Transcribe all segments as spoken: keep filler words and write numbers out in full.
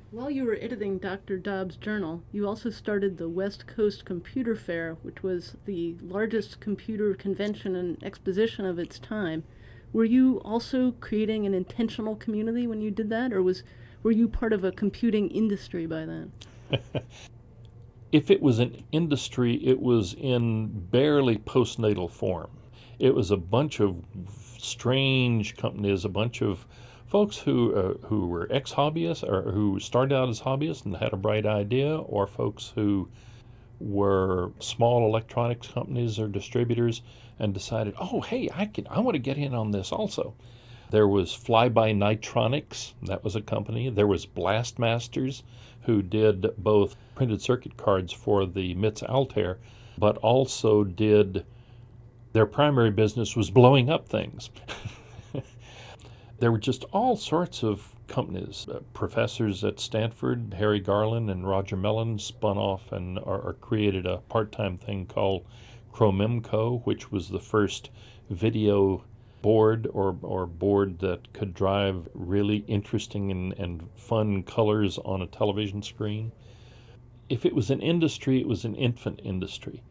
While you were editing Doctor Dobbs' journal, you also started the West Coast Computer Fair, which was the largest computer convention and exposition of its time. Were you also creating an intentional community when you did that, or was were you part of a computing industry by then? If it was an industry, it was in barely postnatal form. It was a bunch of strange companies, a bunch of folks who uh, who were ex-hobbyists or who started out as hobbyists and had a bright idea, or folks who were small electronics companies or distributors and decided, oh, hey, I can, I want to get in on this also. There was Flyby Nitronics, that was a company. There was Blastmasters, who did both printed circuit cards for the MITS Altair, but also did, their primary business was blowing up things. There were just all sorts of companies. Uh, professors at Stanford, Harry Garland and Roger Mellon, spun off and or, or created a part-time thing called Chromemco, which was the first video board or, or board that could drive really interesting and, and fun colors on a television screen. If it was an industry, it was an infant industry.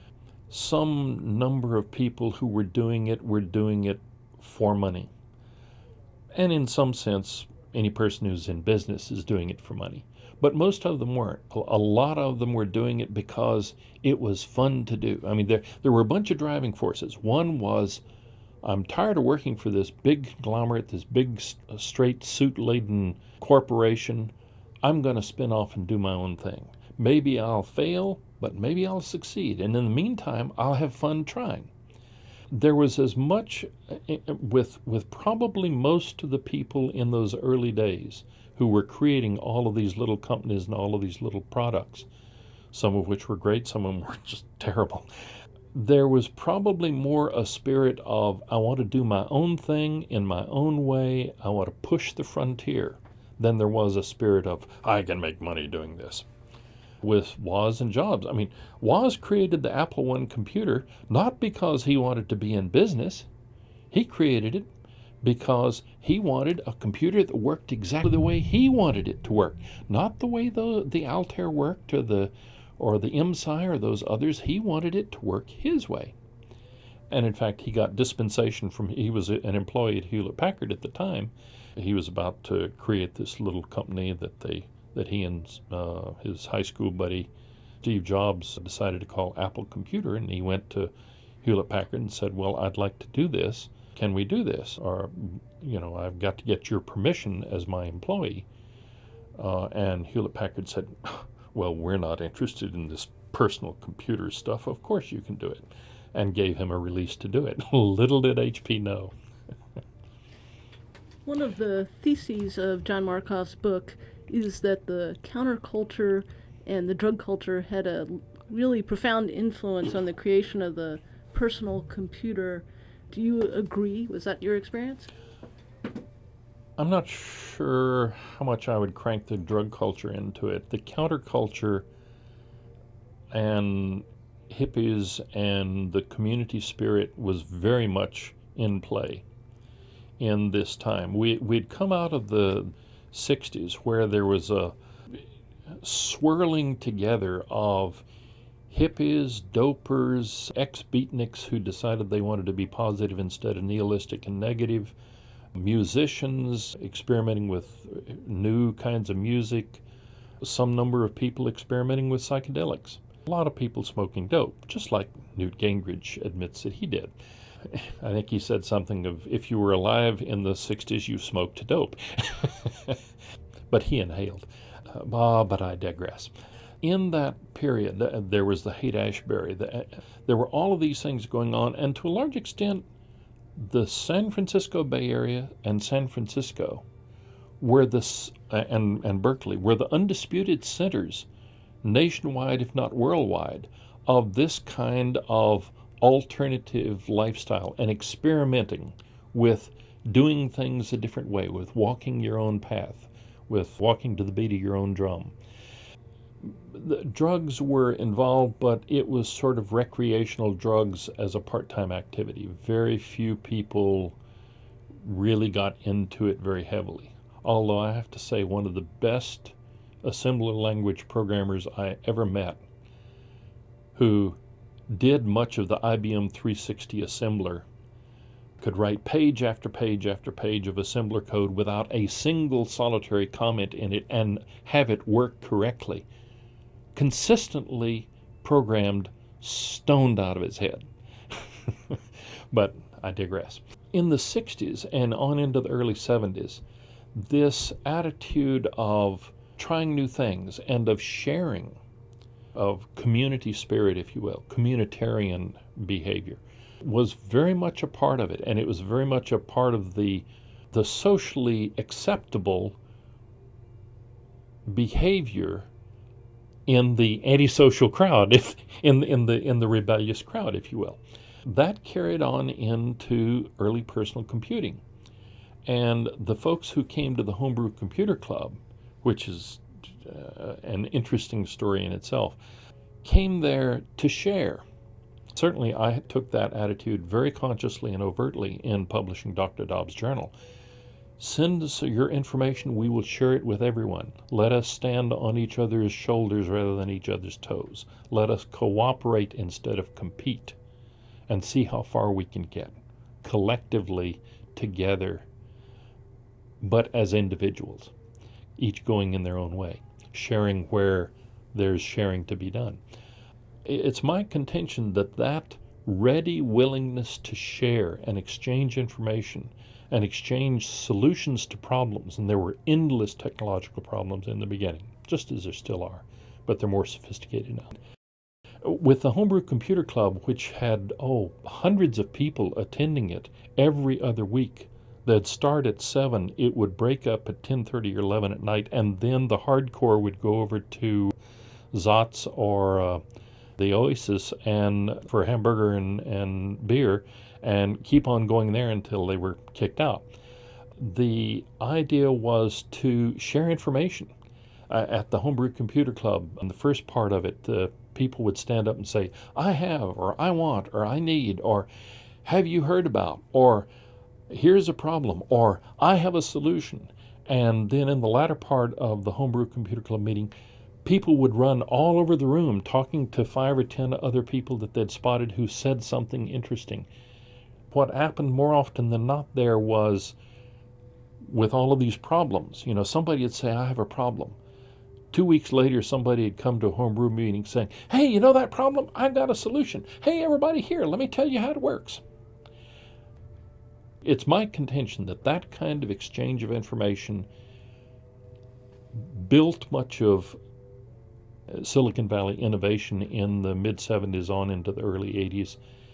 Some number of people who were doing it were doing it for money. And in some sense, any person who's in business is doing it for money. But most of them weren't. A lot of them were doing it because it was fun to do. I mean, there, there were a bunch of driving forces. One was, I'm tired of working for this big conglomerate, this big straight suit-laden corporation. I'm going to spin off and do my own thing. Maybe I'll fail, but maybe I'll succeed. And in the meantime, I'll have fun trying. There was as much with with probably most of the people in those early days who were creating all of these little companies and all of these little products, some of which were great, some of them were just terrible. There was probably more a spirit of, I want to do my own thing in my own way, I want to push the frontier, than there was a spirit of, I can make money doing this. With Woz and Jobs. I mean, Woz created the Apple One computer not because he wanted to be in business. He created it because he wanted a computer that worked exactly the way he wanted it to work, not the way the, the Altair worked or the or the M S I or those others. He wanted it to work his way. And in fact, he got dispensation from, he was an employee at Hewlett Packard at the time. He was about to create this little company that they that he and uh, his high school buddy Steve Jobs decided to call Apple Computer, and he went to Hewlett Packard and said, well, I'd like to do this. Can we do this? Or, you know, I've got to get your permission as my employee. Uh, and Hewlett Packard said, well, we're not interested in this personal computer stuff. Of course you can do it. And gave him a release to do it. Little did H P know. One of the theses of John Markoff's book is that the counterculture and the drug culture had a really profound influence on the creation of the personal computer. Do you agree? Was that your experience? I'm not sure how much I would crank the drug culture into it. The counterculture and hippies and the community spirit was very much in play in this time. We, we'd come out of the sixties where there was a swirling together of hippies, dopers, ex-beatniks who decided they wanted to be positive instead of nihilistic and negative, musicians experimenting with new kinds of music, some number of people experimenting with psychedelics, a lot of people smoking dope, just like Newt Gingrich admits that he did. I think he said something of, if you were alive in the sixties, you smoked dope. But he inhaled. Uh, but I digress. In that period, there was the Haight-Ashbury. The, there were all of these things going on, and to a large extent, the San Francisco Bay Area and San Francisco were the, and, and Berkeley were the undisputed centers, nationwide, if not worldwide, of this kind of alternative lifestyle and experimenting with doing things a different way, with walking your own path, with walking to the beat of your own drum. The drugs were involved, but it was sort of recreational drugs as a part-time activity. Very few people really got into it very heavily. Although I have to say, one of the best assembler language programmers I ever met who did much of the I B M three sixty assembler, could write page after page after page of assembler code without a single solitary comment in it and have it work correctly, consistently programmed, stoned out of his head. But I digress. In the sixties and on into the early seventies, this attitude of trying new things and of sharing, of community spirit, if you will, communitarian behavior, was very much a part of it, and it was very much a part of the the socially acceptable behavior in the antisocial crowd, if in in the in the rebellious crowd, if you will. That carried on into early personal computing, and the folks who came to the Homebrew Computer Club, which is uh, an interesting story in itself, came there to share. Certainly, I took that attitude very consciously and overtly in publishing Doctor Dobbs' journal. Send us your information, we will share it with everyone. Let us stand on each other's shoulders rather than each other's toes. Let us cooperate instead of compete, and see how far we can get, collectively, together, but as individuals, each going in their own way, sharing where there's sharing to be done. It's my contention that that ready willingness to share and exchange information and exchange solutions to problems, and there were endless technological problems in the beginning, just as there still are, but they're more sophisticated now. With the Homebrew Computer Club, which had, oh, hundreds of people attending it every other week, they'd start at seven, it would break up at ten thirty or eleven at night, and then the hardcore would go over to Zotz or uh, the Oasis and for hamburger and, and beer, and keep on going there until they were kicked out. The idea was to share information. Uh, at the Homebrew Computer Club, in the first part of it, uh, people would stand up and say, I have, or I want, or I need, or have you heard about, or here's a problem, or I have a solution. And then in the latter part of the Homebrew Computer Club meeting, people would run all over the room talking to five or ten other people that they'd spotted who said something interesting. What happened more often than not there was, with all of these problems, you know, somebody would say, I have a problem. Two weeks later, somebody had come to a homebrew meeting saying, hey, you know that problem? I've got a solution. Hey, everybody here, let me tell you how it works. It's my contention that that kind of exchange of information built much of Silicon Valley innovation in the mid seventies on into the early eighties,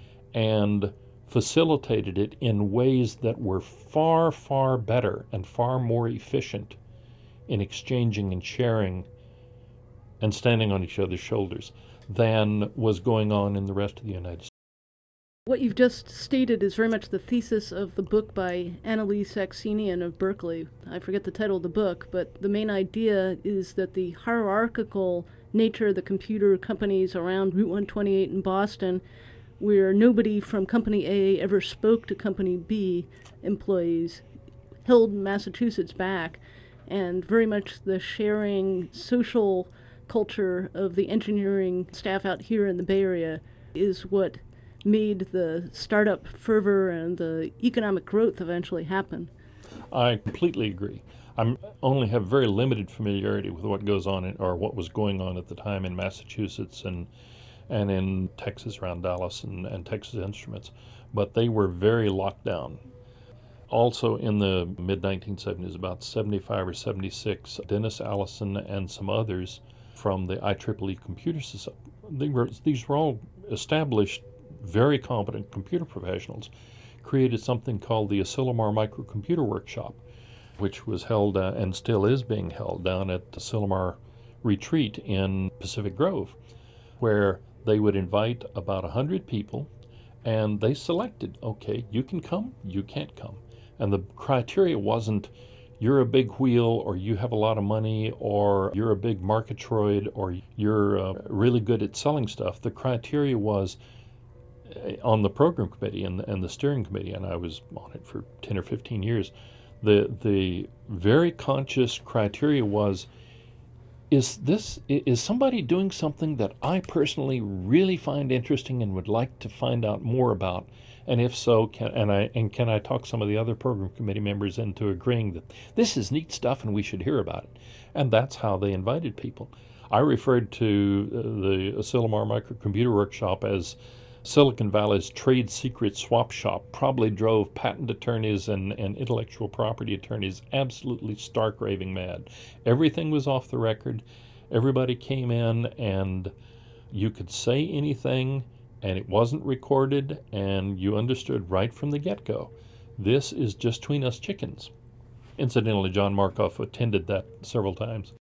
and facilitated it in ways that were far, far better and far more efficient in exchanging and sharing and standing on each other's shoulders than was going on in the rest of the United States. What you've just stated is very much the thesis of the book by Annalise Saxenian of Berkeley. I forget the title of the book, but the main idea is that the hierarchical nature of the computer companies around Route one twenty-eight in Boston, where nobody from Company A ever spoke to Company B employees, held Massachusetts back, and very much the sharing social culture of the engineering staff out here in the Bay Area is what made the startup fervor and the economic growth eventually happen. I completely agree. I only have very limited familiarity with what goes on in, or what was going on at the time in Massachusetts and and in Texas around Dallas and, and Texas Instruments, but they were very locked down. Also in the mid nineteen seventies, about seventy-five or seventy-six, Dennis Allison and some others from the I triple E Computer Society, they were, these were all established, very competent computer professionals, created something called the Asilomar Microcomputer Workshop, which was held uh, and still is being held down at the Asilomar Retreat in Pacific Grove, where they would invite about one hundred people, and they selected, okay, you can come, you can't come. And the criteria wasn't you're a big wheel, or you have a lot of money, or you're a big marketroid, or you're uh, really good at selling stuff. The criteria was uh, on the program committee and, and the steering committee, and I was on it for ten or fifteen years, the, the very conscious criteria was is this is somebody doing something that I personally really find interesting and would like to find out more about? And if so, can and I and can I talk some of the other program committee members into agreeing that this is neat stuff and we should hear about it? And that's how they invited people. I referred to uh, the Asilomar Microcomputer Workshop as Silicon Valley's trade secret swap shop. Probably drove patent attorneys and, and intellectual property attorneys absolutely stark raving mad. Everything was off the record. Everybody came in and you could say anything and it wasn't recorded, and you understood right from the get-go, this is just between us chickens. Incidentally, John Markoff attended that several times.